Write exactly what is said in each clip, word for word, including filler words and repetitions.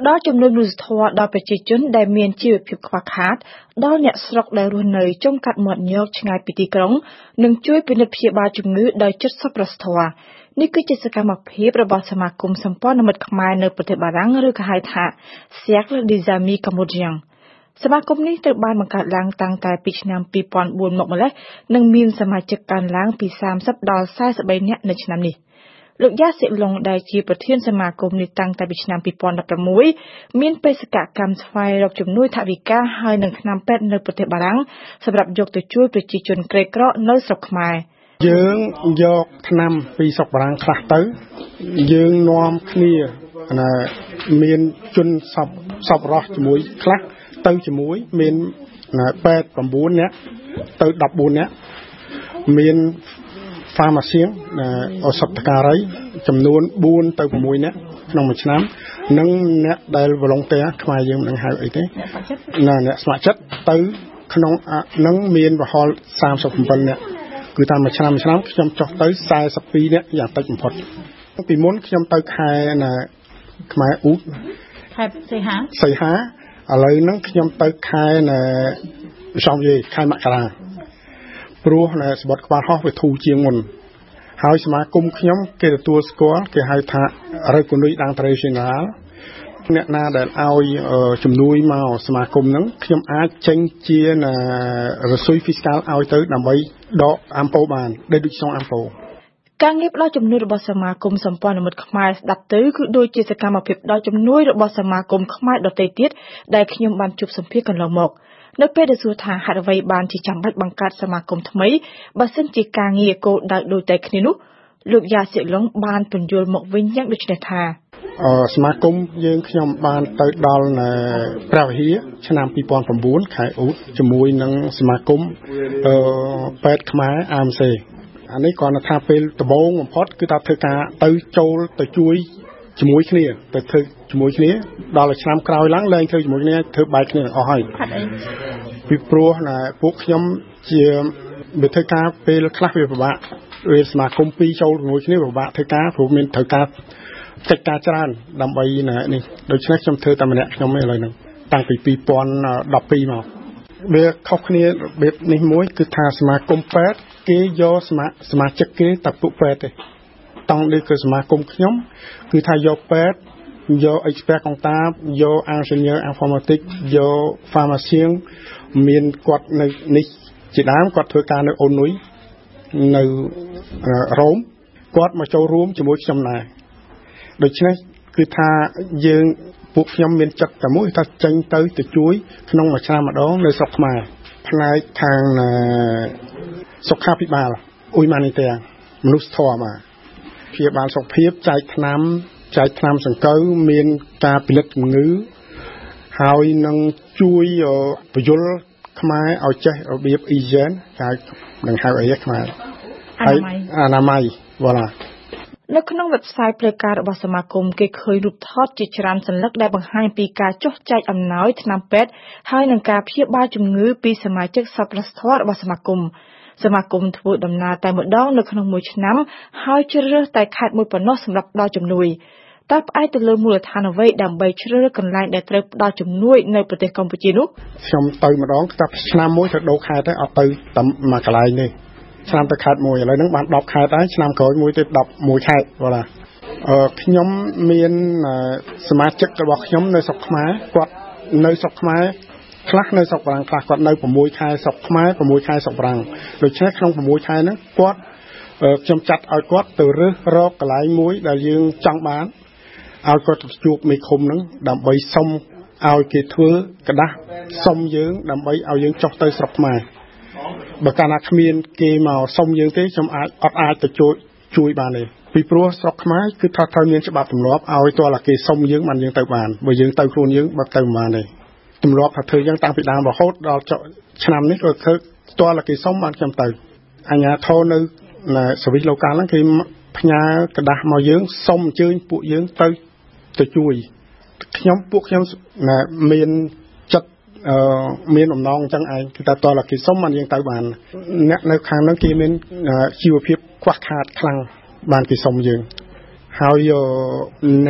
đó trong nơi mùa thọ đo về chỉ chuẩn đại miền chịu phiền khó khăn đó nhẹ sọc đại ruộng nơi trong cát mọt nhóc ngay bị tì cống nâng chuốiเป็นphía ba chủng ngữ đại chất sắpรัสทวานี่คือกิจกรรมเพียบระบอบสมาคมสัมปอนมิตรขมายในประเทศบารังหรือขายถาเสียกดิซามีกัมพูชีสมาคมนี้ตระบานบังคับล้างตั้งแต่ปีชนามปีปอนบุญหมกมาแล้วนังมีสมาชิกการล้างปีสามสัปดาห์ใช้สบายเนี้ยในชนามนี้ลูกยาเสียลงได้จีประเทศสมาคมนี้ตั้งแต่ปีชนามปีปอนดับประมุยมีนไปสกัดกรรมไฟรอกจุ่มนุ้ยทวิกาให้หนึ่งขนามเป็ดในประเทศบารังสำหรับยกตัวช่วยประจิจนเกรกระเนื้อสกขมายยืงยกนำปีสกบรังคลาเตอร์ยืงนอมเนียนะเมียนจนสับสับรอจมูกคลักเตอร์จมูกเมียนนะแปดประมูลเนี้ยเตอร์ดับบุญเนี้ยเมียนฟาร์มาเซียงนะเอาสับตะการไรจำนวนบุญเตอร์ประมูลเนี้ยน้องมันชนะนั่งเนี้ยได้บอลงเตะขมายยืมนั่งหายไอ้เนี้ยนั่นเนี้ยสมาชิกเตอร์ขนมนั่งเมียนบอลสามสิบคนเนี้ยคือตามมาชนะมาชนะขยมจอกเตยสายสปีเนี่ยอย่างเตยจุ่มพอดปีม้วนขยมเตยคายน่ะขมายอุ๊คายใส่หาใส่หาอะไรนั่งขยมเตยคายน่ะสองยี่คายมะกราปลัวน่ะสบัดกวาดห้องไปทูเจียงมุนหายสมากุมขยมเกลือตัวสกอลเกลือหายท่าอะไรกุนุยดังเตยชินาเนี่ยน่าเดินเอาจุ่มนุยมาสมาคมนั้นขยมอาเจงเจียน่ะรสุยฟิสกาลเอาเตยนำไว้ดอกอัมโปบานได้ดุจสองอัมโปการเงียบเราจำนวนระบบสมาคมสัมพันธ์มิตรขมายดับตื้อคือโดยกิจกรรมอภิบเราจำนวนระบบสมาคมขมายดอกเตยติดได้ขยมบรรจุสัมผัสกันลงหมกนักเปิดสุธาหัดไว้บานที่จำบัดบังคับสมาคมทำไมบัสันจิการเงียโกได้โดยแต่ขณินุลูกยาเสียหลงบานเป็นโยนหมกวิ่งยังดุจเนธาสมาคมยังขยมบานเตยดอลในปราหีชนามปีปอนผมบุญขายอุดจมูกนังสมาคมเปิดขมายอามเซอันนี้ก่อนถ้าเป็นตะบงพอดคือตาเธอกาเตยโจลเตยจุยจมูกนี่แต่เธอจมูกนี้ดอลชนามกราวล้างแรงเธอจมูกนี้เธอใบนี่เอาให้ปีปลัวนะพวกขยมเจียเบเธอกาเป็นคลาสเวบะเวสมาคมปีโจลจมูกนี้แบบบะเธอกาผมมีเธอกาจัดการจานดำใบนะนี่โดยเฉพาะจำเธอตามเนี่ยยังไม่อะไรนึงตั้งปีปีปอนดับปีมาเบื่อเข้าคณีแบบนี้มวยคือทาสมาคมแปดเกยโยสมาสมาชิกเกยตับปุแปดเลยต้องเรียกคือสมาคมขยมคือทายโยแปดโยเอ็กซ์เพรสของตาโยอังเซเนียร์อินฟอร์มาติกโยฟาร์มาเซียงมีนกวดในนิจิตน้ำกวดเถื่อการในโอนุยในโรมกวดมาโจรวมจมูกจำนายโดยเฉพาะคือถ้ายืงพวกยมเมียนจัดแต่มุ้ยถ้าจังเตยติดจุ้ยขนมมาชามาดองในศกมาภายทางศกข้าพิบาลอุยมานิเตียมนุษย์ทอมาเพียบาลศกเพียบใจทน้ำใจทน้ำสังเกตเมียนตาปิลต์มือหายนังจุ้ยประยุลขมายเอาใจเอาเบียบอีเจนหายนังหายอะไรขมายอนามัยวลาในขนมเว็บไซต์ประกาศរបស់សមាគមគេឃើញរូបថតជាច្រើនសន្លឹកដែលបង្ហាញពីការចុះចែកអំណោយថ្នាំពេទ្យហើយនឹងការព្យាបាលជំងឺពីសមាជិកសប្បុរសធម៌របស់សមាគមសមាគមធ្វើដំណើរតែម្ដងនៅក្នុងមួយឆ្នាំហើយជ្រើសរើសតែខេត្តមួយប៉ុណ្ណោះសម្រាប់ផ្ដល់ជំនួយតើផ្អែកទៅលើមូលដ្ឋានអ្វីដើម្បីជ្រើសរើសកន្លែងដែលត្រូវផ្ដល់ជំនួយនៅប្រទេសកម្ពុជានោះខ្ញុំទៅម្ដងតែឆ្នាំមួយទៅដូរខេត្តទៅអត់ទៅតែមួយកន្លែងនេះឆ្នាំទៅខេត្តមួយឥឡូវហ្នឹងបានដប់ខេត្តហើយឆ្នាំក្រោយមួយទៅដប់មួយខេត្តបាទអឺខ្ញុំមានសមាជិករបស់ខ្ញុំនៅស្រុកខ្មែរគាត់នៅស្រុកខ្មែរខ្លះនៅស្រុកបារាំងខ្លះគាត់នៅ6ខែស្រុកខ្មែរ6ខែស្រុកបារាំងដូច្នេះក្នុង6ខែហ្នឹងគាត់ខ្ញុំចាត់ឲ្យគាត់ទៅរើសរកកន្លែងមួយដែលយើងចង់បានឲ្យគាត់ទៅជួបមេឃុំហ្នឹងដើម្បីសុំឲ្យគេធ្វើกระดาษសុំយើងដើម្បីឲ្យយើងចុះទៅស្រុកខ្មែរបើកាលណាគ្មានគេមកសុំយើងទេខ្ញុំអាចអត់អាចទៅជួយជួយបានទេពីព្រោះស្រុកខ្មែរគឺថាត្រូវមានច្បាប់ទម្លាប់ឲ្យតើគេសុំយើងបានយើងទៅបានបើយើងទៅខ្លួនយើងបើទៅមិនបានទេទម្លាប់ថាធ្វើយ៉ាងតាំងពីដើមរហូតដល់ឆ្នាំនេះក៏ធ្វើតើគេសុំបានខ្ញុំទៅអញ្ញាធននៅសវិសលោកកាលហ្នឹងគេផ្ញើกระดาษមកយើងសុំអញ្ជើញពួកយើងទៅទៅជួយខ្ញុំពួកខ្ញុំមានចិត្តអឺមានអំណងអញ្ចឹងឯងគឺថាតើគេសុំបានយើងទៅបានអ្នកនៅខាងហ្នឹងគេមានជីវភាពខ្វះខាតខ្លាំងបានគេសុំយើងហើយអ្នក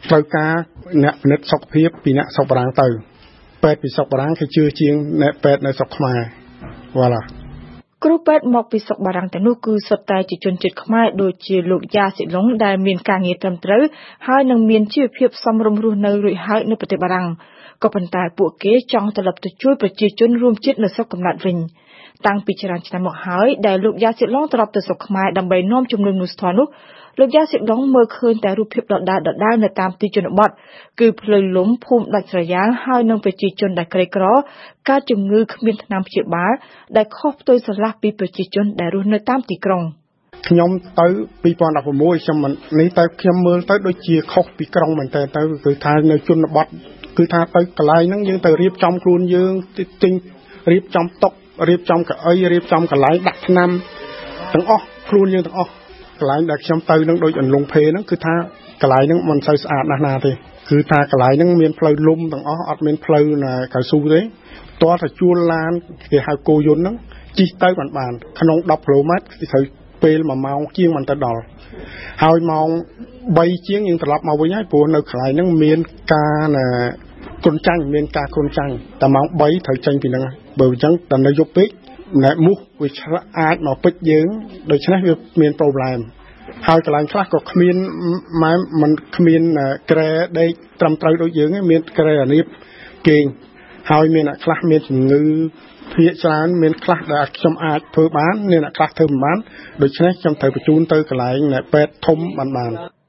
ត្រូវការអ្នកពិនិត្យសុខភាពពីអ្នកសុខបារាំងទៅពេទ្យពីសុខបារាំងគេជឿជាងអ្នកពេទ្យនៅស្រុកខ្មែរវ៉ាឡាគ្រូពេទ្យមកពីស្រុកបារាំងទាំងនោះគឺសុទ្ធតែជាជនជាតិខ្មែរដូចជាលោកយ៉ាស៊ីឡុងដែលមានការងារត្រឹមត្រូវហើយនឹងមានជីវភាពសមរម្យរស់នៅរួចហើយនៅប្រទេសបារាំងក៏ប៉ុន្តែពួកគេចង់ត្រឡប់ទៅជួយប្រជាជនរួមជាតិនៅស្រុកកំណើតវិញតាំងពីច្រើនឆ្នាំមកហើយដែលលោកយ៉ាស៊ីឡុងត្រឡប់ទៅស្រុកខ្មែរដើម្បីនាំជំនឿមនុស្សធម៌នោះលោកយ៉ាស៊ីឡុងមើលឃើញតែរូបភាពដដែលដដែលនៅតាមទីជនបទគឺផ្លូវលំភូមិដាច់ស្រយាលហើយនឹងប្រជាជនដែលក្រីក្រកើតជំងឺគ្មានថ្នាំព្យាបាលដែលខុសផ្ទុយស្រឡះពីប្រជាជនដែលរស់នៅតាមទីក្រុងខ្ញុំទៅពីរពាន់ដប់ប្រាំមួយខ្ញុំនេះទៅខ្ញុំមើលទៅដូចជាខុសពីក្រុងមែនតើទៅគឺថានៅជនបទគឺថាទៅកន្លែងហ្នឹងយើងទៅរៀបចំខ្លួនយើងទិញរៀបចំតុរៀបចំកៅអីរៀបចំកន្លែងដាក់ថ្នាំទាំងអស់ខ្លួនយើងទាំងអស់កន្លែងដែលខ្ញុំទៅនឹងដូចអន្លង់ភេហ្នឹងគឺថាកន្លែងហ្នឹងមិនសូវស្អាតណាស់ណាទេគឺថាកន្លែងហ្នឹងមានផ្លូវលំទាំងអស់អត់មានផ្លូវណាកៅស៊ូទេតោះតែជួលឡានគេហៅគោយន្តហ្នឹងជិះទៅបានបានក្នុងដប់គីឡូម៉ែត្រគឺត្រូវពេលមួយម៉ោងជាងមិនទៅដល់ហើយម៉ោងបីជាងយើងត្រឡប់មកវិញហើយព្រោះនៅកន្លែងហ្នឹងមានការណាគុនចាញ់មានការគុនចាញ់តែម៉ោងបីត្រូវចេញពីហ្នឹងបើអញ្ចឹងតែនៅយប់ពេកណែមូសវាឆ្លាក់អាចមកពេជ្រយើងដូច្នេះវាមានប្រូប្លែមហើយកន្លែងខ្លះក៏គ្មានម៉ែមិនគ្មានក្រែដេកត្រឹមត្រូវដូចយើងទេមានក្រែអានៀបគេងហើយមានអ្នកខ្លះមានជំងឺភាគច្រើនមានខ្លះដែលខ្ញុំអាចធ្វើបានមានអ្នកខ្លះធ្វើមិនបានដូច្នេះខ្ញុំត្រូវបញ្ជូនទៅកន្លែងពេទ្យធំបានបាន